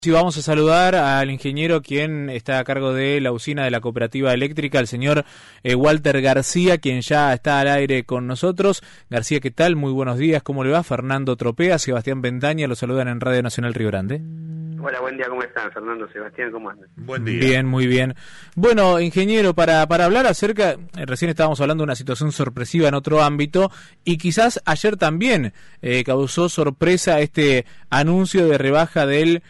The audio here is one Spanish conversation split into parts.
Sí, vamos a saludar al ingeniero quien está a cargo de la usina de la cooperativa eléctrica, el señor Walter García, quien ya está al aire con nosotros. García, ¿qué tal? Muy buenos días, ¿cómo le va? Fernando Tropea, Sebastián Ventaña, lo saludan en Radio Nacional Río Grande. Hola, buen día, ¿cómo están? Fernando, Sebastián, ¿cómo andan? Buen día. Bien, muy bien. Bueno, ingeniero, para hablar acerca, recién estábamos hablando de una situación sorpresiva en otro ámbito, y quizás ayer también causó sorpresa este anuncio de rebaja del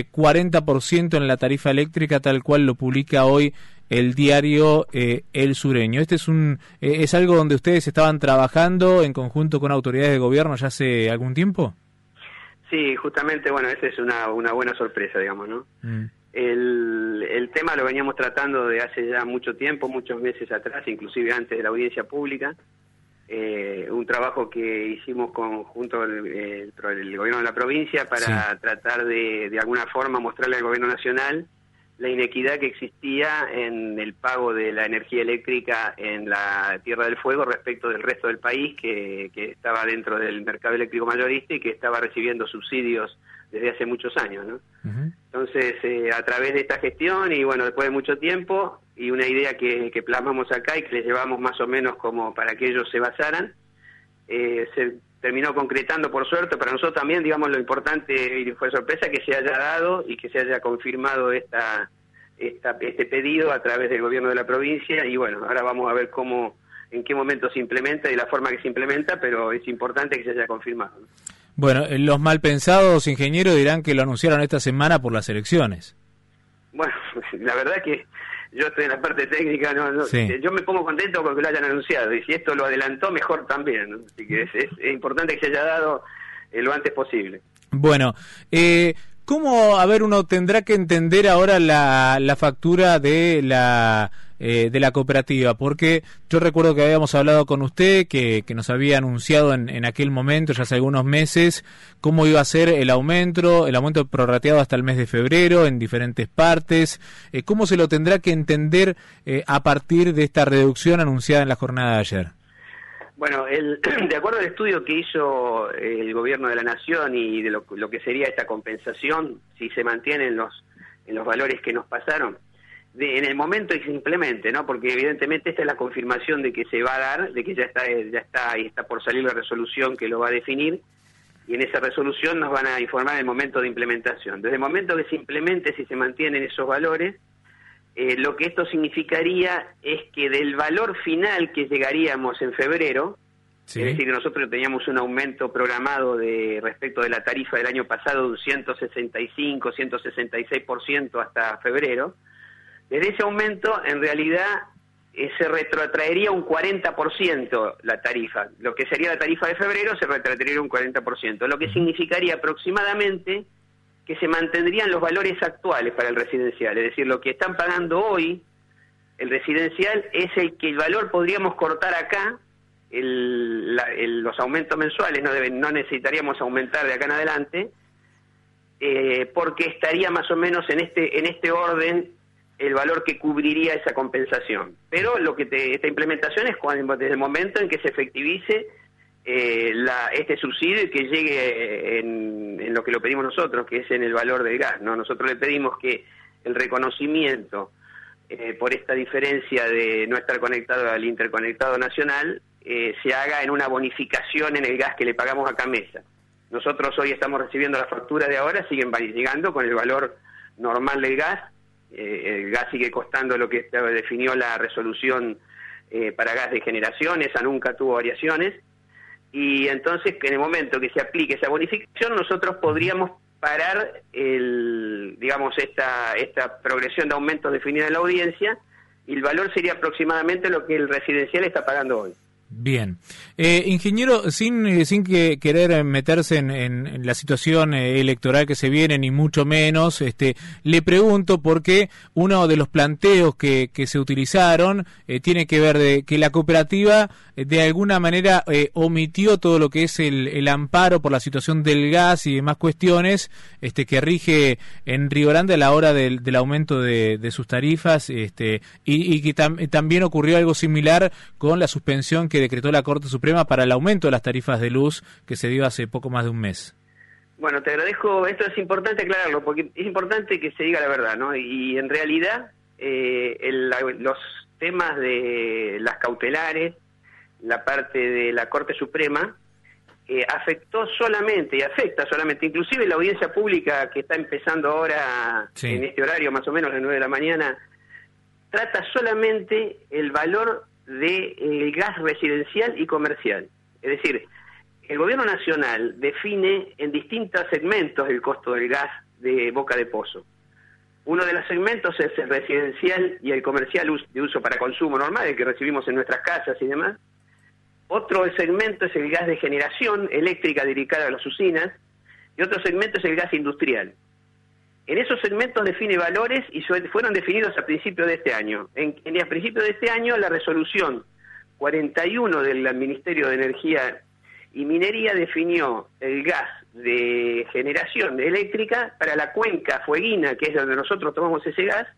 40% en la tarifa eléctrica, tal cual lo publica hoy el diario El Sureño. Este es algo donde ustedes estaban trabajando en conjunto con autoridades de gobierno ya hace algún tiempo. Sí, justamente, bueno, esa es una buena sorpresa, digamos, ¿no? El tema lo veníamos tratando de hace ya mucho tiempo, muchos meses atrás, inclusive antes de la audiencia pública. Un trabajo que hicimos junto al el gobierno de la provincia para tratar de alguna forma mostrarle al gobierno nacional la inequidad que existía en el pago de la energía eléctrica en la Tierra del Fuego respecto del resto del país que estaba dentro del mercado eléctrico mayorista y que estaba recibiendo subsidios desde hace muchos años, ¿no? Entonces, a través de esta gestión y bueno, después de mucho tiempo y una idea que plasmamos acá y que les llevamos más o menos como para que ellos se basaran, se terminó concretando por suerte. Para nosotros también, digamos, lo importante y fue sorpresa que se haya dado y que se haya confirmado este pedido a través del gobierno de la provincia, y bueno, ahora vamos a ver en qué momento se implementa y la forma que se implementa, pero es importante que se haya confirmado, ¿no? Bueno, los malpensados, ingeniero, dirán que lo anunciaron esta semana por las elecciones. Bueno, la verdad que yo estoy en la parte técnica, sí. Yo me pongo contento porque lo hayan anunciado, y si esto lo adelantó, mejor también, ¿no? Así que es importante que se haya dado lo antes posible. Bueno, ¿cómo, uno tendrá que entender ahora la factura de la cooperativa? Porque yo recuerdo que habíamos hablado con usted, que nos había anunciado en aquel momento, ya hace algunos meses, cómo iba a ser el aumento prorrateado hasta el mes de febrero en diferentes partes. ¿Cómo se lo tendrá que entender a partir de esta reducción anunciada en la jornada de ayer? Bueno, de acuerdo al estudio que hizo el gobierno de la Nación y de lo que sería esta compensación, si se mantienen en los valores que nos pasaron, en el momento que se implemente, ¿no? Porque evidentemente esta es la confirmación de que se va a dar, de que ya está y está por salir la resolución que lo va a definir, y en esa resolución nos van a informar en el momento de implementación. Desde el momento que se implemente, si se mantienen esos valores, lo que esto significaría es que del valor final que llegaríamos en febrero, sí, es decir, que nosotros teníamos un aumento programado respecto de la tarifa del año pasado de un 165, 166% hasta febrero, desde ese aumento en realidad se retrotraería un 40% la tarifa. Lo que sería la tarifa de febrero se retrotraería un 40%, lo que significaría aproximadamente que se mantendrían los valores actuales para el residencial, es decir, lo que están pagando hoy el residencial es el que el valor podríamos cortar acá, los aumentos mensuales no necesitaríamos aumentar de acá en adelante, porque estaría más o menos en este orden el valor que cubriría esa compensación. Pero esta implementación es desde el momento en que se efectivice este subsidio y que llegue en lo que lo pedimos nosotros, que es en el valor del gas, ¿no? Nosotros le pedimos que el reconocimiento por esta diferencia de no estar conectado al interconectado nacional se haga en una bonificación en el gas que le pagamos a Camesa. Nosotros hoy estamos recibiendo las facturas de ahora, siguen llegando con el valor normal del gas. El gas sigue costando lo que definió la resolución para gas de generación, esa nunca tuvo variaciones. Y entonces, que en el momento que se aplique esa bonificación, nosotros podríamos parar esta progresión de aumentos definida en la audiencia, y el valor sería aproximadamente lo que el residencial está pagando hoy. Bien. Ingeniero, sin querer meterse en la situación electoral que se viene, ni mucho menos, le pregunto porque uno de los planteos que se utilizaron tiene que ver de que la cooperativa de alguna manera omitió todo lo que es el amparo por la situación del gas y demás cuestiones que rige en Río Grande a la hora del aumento de sus tarifas, y que también ocurrió algo similar con la suspensión que decretó la Corte Suprema para el aumento de las tarifas de luz que se dio hace poco más de un mes. Bueno, te agradezco. Esto es importante aclararlo, porque es importante que se diga la verdad, ¿no? Y en realidad, los temas de las cautelares, la parte de la Corte Suprema, afectó solamente, y afecta solamente, inclusive la audiencia pública que está empezando ahora, sí, en este horario, más o menos, a las 9 de la mañana, trata solamente el valor del gas residencial y comercial. Es decir, el gobierno nacional define en distintos segmentos el costo del gas de boca de pozo. Uno de los segmentos es el residencial y el comercial de uso para consumo normal, el que recibimos en nuestras casas y demás. Otro segmento es el gas de generación eléctrica dedicada a las usinas, y otro segmento es el gas industrial. En esos segmentos define valores y fueron definidos a principios de este año. A principios de este año, la resolución 41 del Ministerio de Energía y Minería definió el gas de generación eléctrica para la cuenca fueguina, que es donde nosotros tomamos ese gas,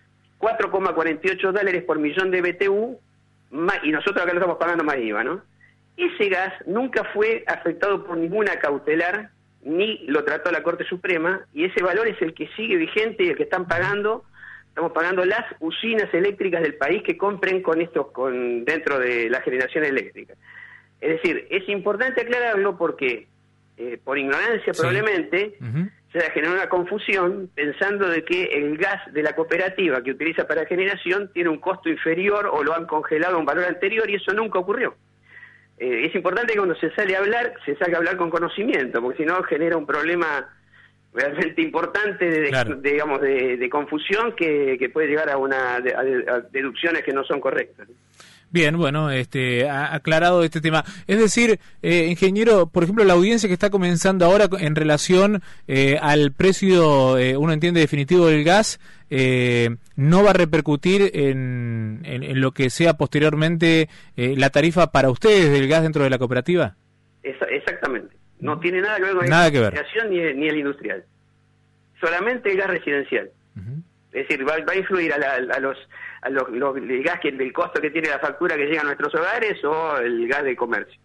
$4,48 por millón de BTU, y nosotros acá lo estamos pagando más IVA, ¿no? Ese gas nunca fue afectado por ninguna cautelar, ni lo trató la Corte Suprema, y ese valor es el que sigue vigente y el que estamos pagando las usinas eléctricas del país que compren dentro de la generación eléctrica. Es decir, es importante aclararlo porque, por ignorancia probablemente, se ha generado una confusión pensando de que el gas de la cooperativa que utiliza para generación tiene un costo inferior o lo han congelado a un valor anterior, y eso nunca ocurrió. Es importante que cuando se salga a hablar con conocimiento, porque si no genera un problema realmente importante de confusión que puede llegar a deducciones que no son correctas. Bien, bueno, aclarado este tema. Es decir, ingeniero, por ejemplo, la audiencia que está comenzando ahora en relación al precio, uno entiende, definitivo del gas, no va a repercutir en lo que sea posteriormente la tarifa para ustedes del gas dentro de la cooperativa. Exactamente. No tiene nada que ver con la generación ni el industrial. Solamente el gas residencial. Es decir, va a influir el gas del costo que tiene la factura que llega a nuestros hogares o el gas de comercio.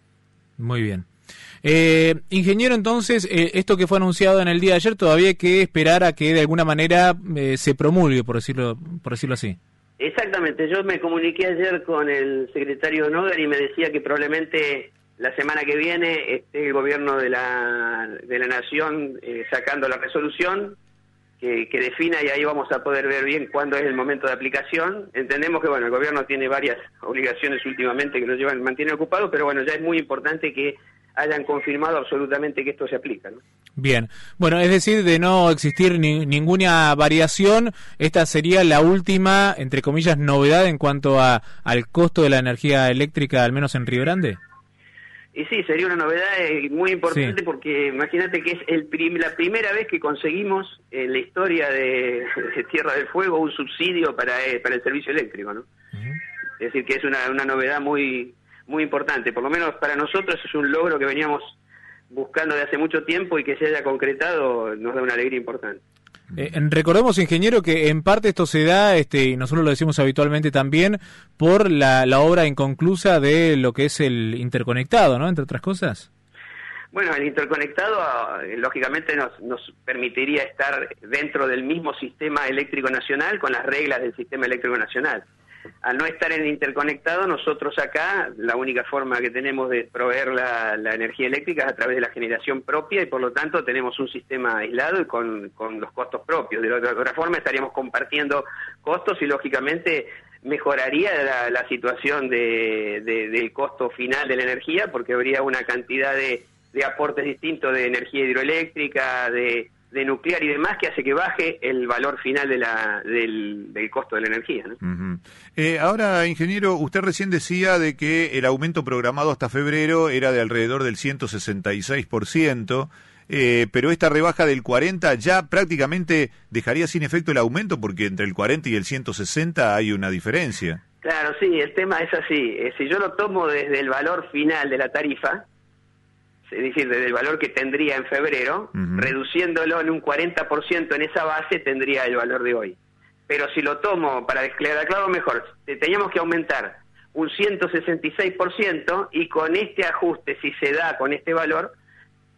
Muy bien. Ingeniero, entonces, esto que fue anunciado en el día de ayer, todavía hay que esperar a que de alguna manera se promulgue, por decirlo así. Exactamente. Yo me comuniqué ayer con el secretario Noguer y me decía que probablemente la semana que viene esté el gobierno de la Nación sacando la resolución que defina, y ahí vamos a poder ver bien cuándo es el momento de aplicación. Entendemos que el gobierno tiene varias obligaciones últimamente que nos mantienen ocupados, pero ya es muy importante que hayan confirmado absolutamente que esto se aplica, ¿no? Bien, bueno, es decir, de no existir ninguna variación, esta sería la última, entre comillas, novedad en cuanto al costo de la energía eléctrica, al menos en Río Grande. Y sí, sería una novedad muy importante, sí, porque imagínate que es la primera vez que conseguimos en la historia de Tierra del Fuego un subsidio para el servicio eléctrico, ¿no? Es decir, que es una novedad muy muy importante. Por lo menos para nosotros es un logro que veníamos buscando de hace mucho tiempo, y que se haya concretado nos da una alegría importante. Recordemos, ingeniero, que en parte esto se da, y nosotros lo decimos habitualmente también, por la obra inconclusa de lo que es el interconectado, ¿no? Entre otras cosas. Bueno, el interconectado lógicamente nos permitiría estar dentro del mismo sistema eléctrico nacional con las reglas del sistema eléctrico nacional. Al no estar en el interconectado, nosotros acá la única forma que tenemos de proveer la energía eléctrica es a través de la generación propia, y por lo tanto tenemos un sistema aislado y con los costos propios. De otra forma estaríamos compartiendo costos y lógicamente mejoraría la situación del costo final de la energía, porque habría una cantidad de aportes distintos de energía hidroeléctrica, de nuclear y demás, que hace que baje el valor final del costo de la energía, ¿no? Ahora, ingeniero, usted recién decía de que el aumento programado hasta febrero era de alrededor del 166%, pero esta rebaja del 40% ya prácticamente dejaría sin efecto el aumento, porque entre el 40 y el 160 hay una diferencia. Claro, sí, el tema es así. Si yo lo tomo desde el valor final de la tarifa, es decir, desde el valor que tendría en febrero, reduciéndolo en un 40% en esa base, tendría el valor de hoy. Pero si lo tomo, para aclararlo mejor, teníamos que aumentar un 166%, y con este ajuste, si se da con este valor,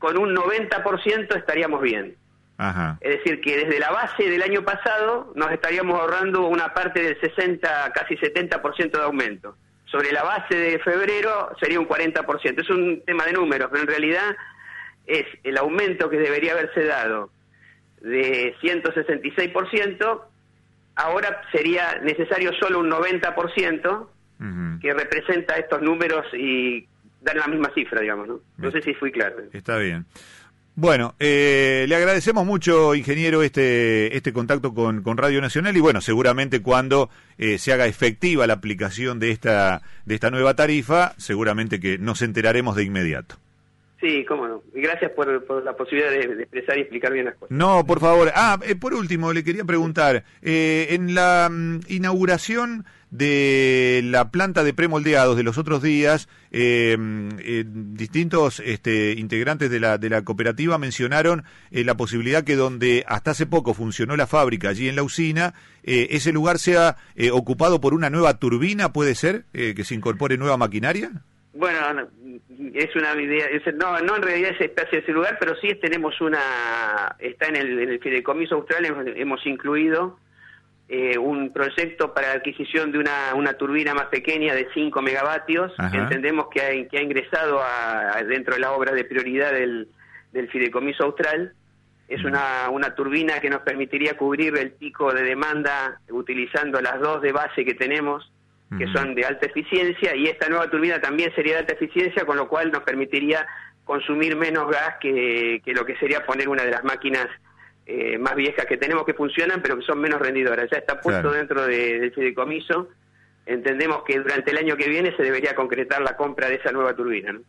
con un 90% estaríamos bien. Ajá. Es decir, que desde la base del año pasado nos estaríamos ahorrando una parte del 60, casi 70% de aumento. Sobre la base de febrero sería un 40%. Es un tema de números, pero en realidad es el aumento que debería haberse dado de 166%, ahora sería necesario solo un 90%, que representa estos números y dan la misma cifra, digamos, ¿no? No sé si fui claro. Está bien. Bueno, le agradecemos mucho, ingeniero, este contacto con Radio Nacional y bueno, seguramente cuando se haga efectiva la aplicación de esta nueva tarifa, seguramente que nos enteraremos de inmediato. Sí, cómo no. Y gracias por la posibilidad de expresar y explicar bien las cosas. No, por favor. Por último, le quería preguntar, en la inauguración de la planta de premoldeados de los otros días, distintos integrantes de la cooperativa mencionaron la posibilidad que donde hasta hace poco funcionó la fábrica, allí en la usina, ese lugar sea ocupado por una nueva turbina, ¿puede ser? ¿Que se incorpore nueva maquinaria? Bueno, es una idea, no en realidad ese espacio, ese lugar, pero sí tenemos está en el Fideicomiso Austral, hemos incluido un proyecto para la adquisición de una turbina más pequeña de 5 megavatios. Ajá. Entendemos que ha ingresado dentro de la obra de prioridad del Fideicomiso Austral. Es una turbina que nos permitiría cubrir el pico de demanda utilizando las dos de base que tenemos, que son de alta eficiencia, y esta nueva turbina también sería de alta eficiencia, con lo cual nos permitiría consumir menos gas que lo que sería poner una de las máquinas más viejas que tenemos, que funcionan pero que son menos rendidoras. Ya está puesto dentro del fideicomiso. Entendemos que durante el año que viene se debería concretar la compra de esa nueva turbina, ¿no?